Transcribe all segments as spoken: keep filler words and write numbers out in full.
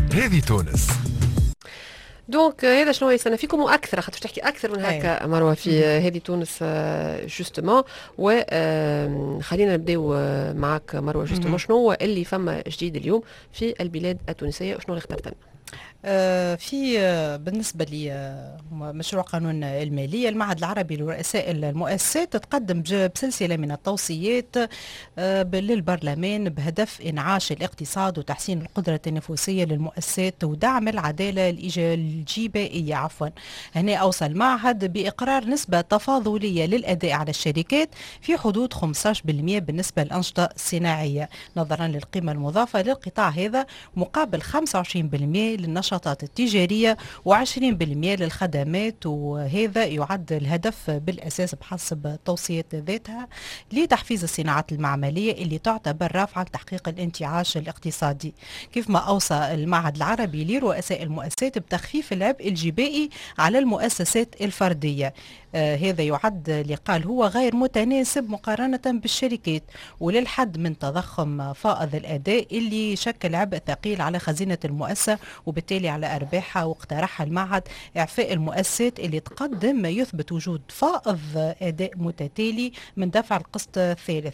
هذه تونس. دونك هذا شنو يستنى فيكم واكثر، خاطر تحكي اكثر من هكا مروه في هذه تونس جوستومون. وخلينا نبداو معك مروه جوستومون، شنو هو اللي فما جديد اليوم في البلاد التونسيه وشنو اللي اخترت لنا؟ في بالنسبة لمشروع قانون المالية، المعهد العربي لرؤساء المؤسسات تقدم بسلسلة من التوصيات للبرلمان بهدف إنعاش الاقتصاد وتحسين القدرة التنافسية للمؤسسات ودعم العدالة الجبائية. عفوا هنا أوصى المعهد بإقرار نسبة تفاضلية للأداء على الشركات في حدود خمسة عشر بالمئة بالنسبة للأنشطة الصناعية نظرا للقيمة المضافة للقطاع هذا، مقابل خمسة وعشرين بالمئة للنشاطات التجارية وعشرين بالمئة للخدمات. وهذا يعد الهدف بالأساس بحسب التوصيات ذاتها لتحفيز الصناعات المعملية اللي تعتبر رافعة لتحقيق الانتعاش الاقتصادي. كيف ما أوصى المعهد العربي لرؤساء المؤسسات بتخفيف العبء الجبائي على المؤسسات الفردية. آه هذا يعد اللي قال هو غير متناسب مقارنة بالشركات، وللحد من تضخم فائض الأداء اللي شكل عبء ثقيل على خزينة المؤسسة وبالتالي على أرباحها. واقترح المعهد إعفاء المؤسسات اللي تقدم ما يثبت وجود فائض أداء متتالي من دفع القسط الثالث.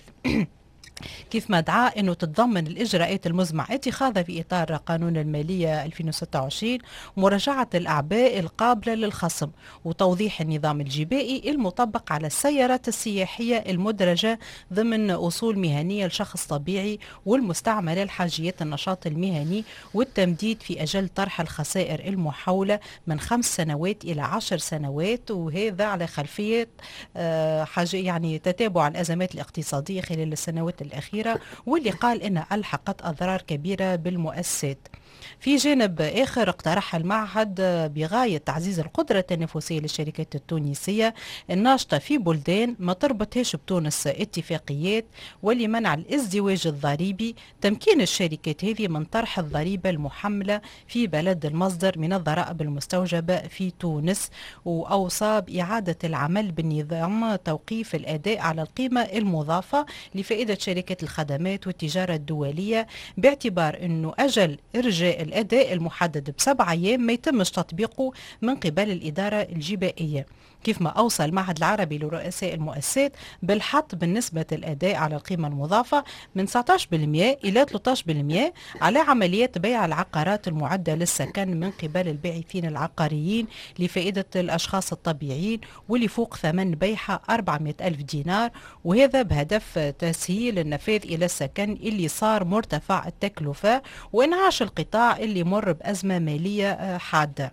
كيف ما دعا أنه تتضمن الإجراءات المزمع اتخاذها في إطار قانون المالية ألفين وستة وعشرين مراجعة الأعباء القابلة للخصم وتوضيح النظام الجبائي المطبق على السيارات السياحية المدرجة ضمن أصول مهنية لشخص طبيعي والمستعملة لحاجيات النشاط المهني، والتمديد في أجل طرح الخسائر المحولة من خمس سنوات إلى عشر سنوات، وهذا على خلفية آه حاجة يعني تتابع الأزمات الاقتصادية خلال السنوات الأخيرة واللي قال إنها ألحقت أضرار كبيرة بالمؤسسات. في جانب آخر اقترح المعهد بغاية تعزيز القدرة التنافسية للشركات التونسية الناشطة في بلدان ما تربطهاش بتونس اتفاقيات ولمنع الازدواج الضريبي، تمكين الشركات هذه من طرح الضريبة المحملة في بلد المصدر من الضرائب المستوجبة في تونس. وأوصى بإعادة العمل بالنظام توقيف الأداء على القيمة المضافة لفائدة شركات الخدمات والتجارة الدولية، باعتبار أنه أجل إرجاء الأداء المحدد بسبع أيام ما يتمش تطبيقه من قبل الإدارة الجبائية. كيف ما أوصى المعهد العربي لرؤساء المؤسسات بالحط بالنسبة الأداء على القيمة المضافة من تسعة عشر بالمئة إلى ثلاثة عشر بالمئة على عمليات بيع العقارات المعدة للسكن من قبل الباعثين العقاريين لفائدة الأشخاص الطبيعيين واللي فوق ثمن بيعها أربعمئة ألف دينار، وهذا بهدف تسهيل النفاذ إلى السكن اللي صار مرتفع التكلفة وإنعاش القطاع اللي مر بأزمة مالية حادة.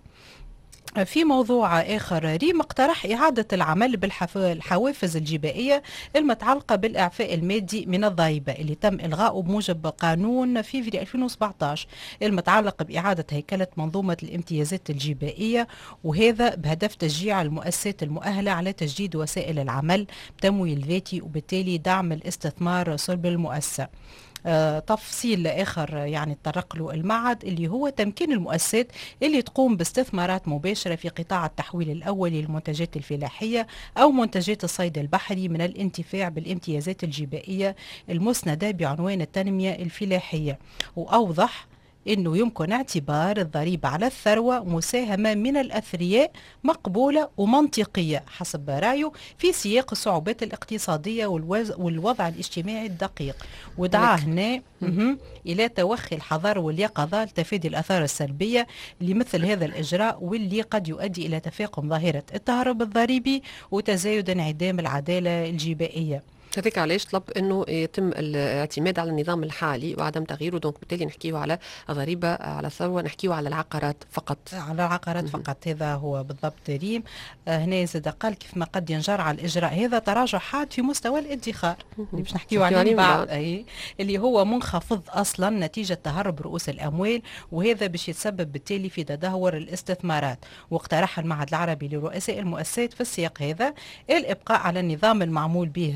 في موضوع آخر، ريم اقترح إعادة العمل بالحوافز الجبائية المتعلقة بالإعفاء المادي من الضريبة اللي تم إلغاؤه بموجب قانون فيفري ألفين وسبعة عشر المتعلق بإعادة هيكلة منظومة الامتيازات الجبائية، وهذا بهدف تشجيع المؤسسات المؤهلة على تجديد وسائل العمل بتمويل ذاتي وبالتالي دعم الاستثمار صلب المؤسسة. آه تفصيل آخر يعني تطرق له المعهد اللي هو تمكين المؤسسات اللي تقوم باستثمارات مباشرة في قطاع التحويل الأولي للمنتجات الفلاحية أو منتجات الصيد البحري من الانتفاع بالامتيازات الجبائية المسندة بعنوان التنمية الفلاحية. وأوضح إنه يمكن اعتبار الضريبة على الثروة مساهمة من الأثرياء مقبولة ومنطقية حسب رأيه في سياق الصعوبات الاقتصادية والوضع الاجتماعي الدقيق، ودعا هنا إلى توخي الحذر واليقظة لتفادي الآثار السلبية لمثل هذا الإجراء واللي قد يؤدي إلى تفاقم ظاهرة التهرب الضريبي وتزايد انعدام العدالة الجبائية. هذيك علاش طلب انه يتم الاعتماد على النظام الحالي وعدم تغييره، دونك بالتالي نحكيو على ضريبه على الثروه، نحكيو على العقارات فقط. على العقارات فقط، هذا هو بالضبط ريم. آه هنا زاد قال كيف ما قد ينجر على الاجراء هذا تراجع حاد في مستوى الادخار اللي باش نحكيو عليه من بعد، اي اللي هو منخفض اصلا نتيجه تهرب رؤوس الاموال، وهذا باش يتسبب بالتالي في تدهور الاستثمارات. واقترح المعهد العربي لرؤساء المؤسسات في السياق هذا الابقاء على النظام المعمول به حاليا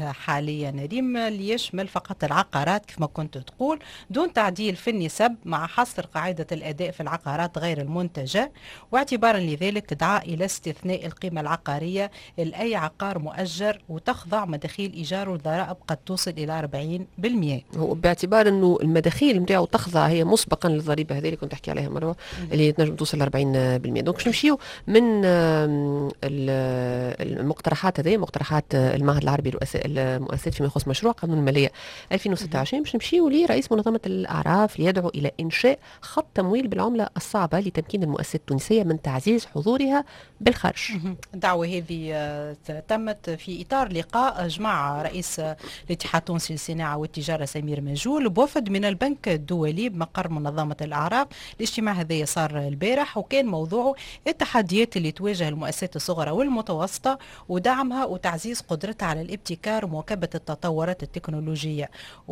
عليه نريم اللي يشمل فقط العقارات كما كنت تقول دون تعديل في النسب مع حصر قاعدة الأداء في العقارات غير المنتجة، واعتبارا لذلك دعا إلى استثناء القيمة العقارية لأي عقار مؤجر وتخضع مداخيل إيجار والضرائب قد توصل إلى أربعين بالمئة. هو باعتبار أنه المداخيل نتاعو تخضع هي مسبقا للضريبة هذه اللي كنت أحكي عليها مروة اللي تنجم توصل ل أربعين بالمئة. دونك باش نمشيو من المقترحات هذه مقترحات المعهد العربي المؤسسات فيما يخص مشروع قانون المالية ألفين وستة وعشرين باش نمشيو لرئيس منظمة الأعراف ليدعو إلى إنشاء خط تمويل بالعملة الصعبة لتمكين المؤسسات التونسية من تعزيز حضورها بالخارج. الدعوة هذه تمت في إطار لقاء جمع رئيس الاتحاد التونسي للصناعة والتجارة سمير مجول بوفد من البنك الدولي بمقر منظمة الأعراف. الاجتماع هذا صار البارح وكان موضوعه التحديات اللي تواجه المؤسسات الصغرى والمتوسطة ودعمها وتعزيز قدرتها على الابتكار ومواكبة التطورات التكنولوجية.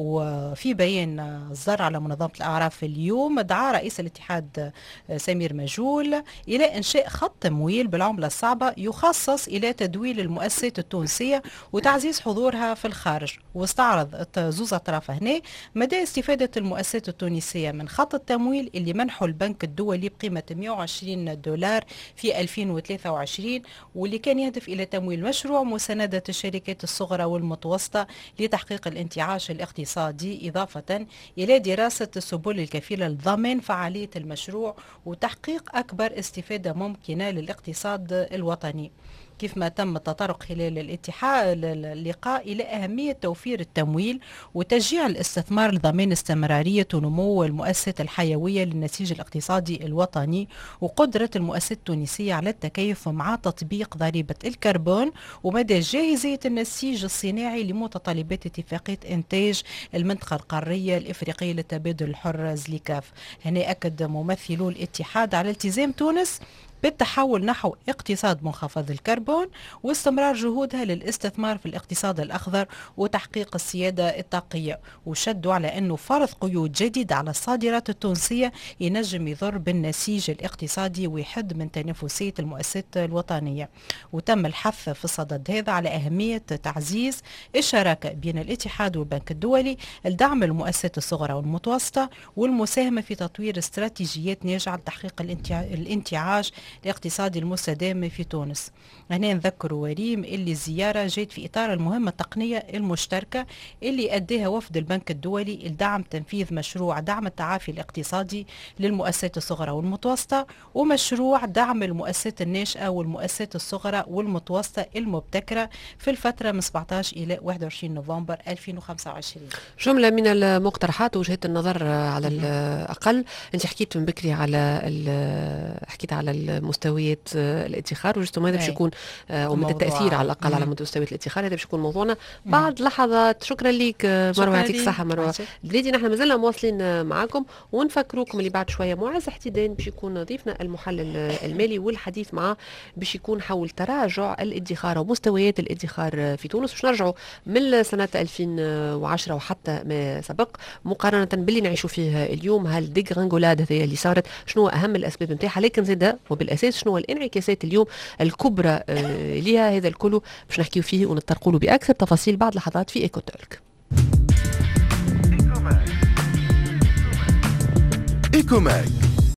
وفي بيان صدر على منظمة الأعراف اليوم دعا رئيس الاتحاد سمير مجول إلى إنشاء خط تمويل بالعملة الصعبة يخصص إلى تدويل المؤسسات التونسية وتعزيز حضورها في الخارج. واستعرض زوز أطراف هنا مدى استفادة المؤسسات التونسية من خط التمويل اللي منحه البنك الدولي بقيمة مئة وعشرين دولار في ألفين وثلاثة وعشرين واللي كان يهدف إلى تمويل مشروع مساندة الشركات الصغرى والمتوسطة لتحقيق الانتعاش الاقتصادي إضافة إلى دراسة السبل الكفيلة لضمان فعالية المشروع وتحقيق أكبر استفادة ممكنة للاقتصاد الوطني. كيف ما تم التطرق خلال الاتحاد اللقاء إلى أهمية توفير التمويل وتشجيع الاستثمار لضمان استمرارية ونمو المؤسسات الحيوية للنسيج الاقتصادي الوطني وقدرة المؤسسات التونسية على التكيف مع تطبيق ضريبة الكربون ومدى جاهزية النسيج الصناعي لمتطلبات اتفاقية إنتاج المنطقة القارية الإفريقية للتبادل الحر زليكاف. هنا أكد ممثلو الاتحاد على التزام تونس بالتحول نحو اقتصاد منخفض الكربون واستمرار جهودها للاستثمار في الاقتصاد الأخضر وتحقيق السيادة الطاقية، وشدوا على أنه فرض قيود جديدة على الصادرات التونسية ينجم يضر بالنسيج الاقتصادي ويحد من تنافسية المؤسسات الوطنية. وتم الحث في الصدد هذا على أهمية تعزيز الشراكة بين الاتحاد والبنك الدولي لدعم المؤسسات الصغرى والمتوسطة والمساهمة في تطوير استراتيجيات ناجعة لتحقيق الانتعاش الاقتصادي المستدام في تونس. هنا نذكروا وريم اللي الزيارة جات في إطار المهمة التقنية المشتركة اللي أداها وفد البنك الدولي لدعم تنفيذ مشروع دعم التعافي الاقتصادي للمؤسسات الصغرى والمتوسطة ومشروع دعم المؤسسات الناشئة والمؤسسات الصغرى والمتوسطة المبتكرة في الفترة من سبعة عشر إلى واحد وعشرين نوفمبر ألفين وخمسة وعشرين. جملة من المقترحات وجهة النظر على الأقل. أنت حكيت من بكري على حكيت على مستويات الادخار وجستم هذا باش يكون ومدى التأثير على الأقل على مستويات الادخار، هذا باش يكون موضوعنا بعد لحظات. شكرا ليك مروة، يعطيك الصحة مروة. دريدي نحن مازلنا مواصلين معكم ونفكروكم اللي بعد شوية معز احتدان باش يكون ضيفنا المحلل المالي والحديث معه باش يكون حول تراجع الادخار ومستويات الادخار في تونس. باش نرجعوا من سنة ألفين وعشرة وحتى ما سبق مقارنة باللي نعيشوا فيه اليوم. هل ديغرانغولاد هذه اللي صارت شنو أهم الأسباب نتاعها، لكن زيدا وبالاساس شنو الانعكاسات اليوم الكبرى آه لها. هذا الكل باش نحكيو فيه ونتطرقوا له باكثر تفاصيل بعد لحظات في ايكو تولك. ايكو ماك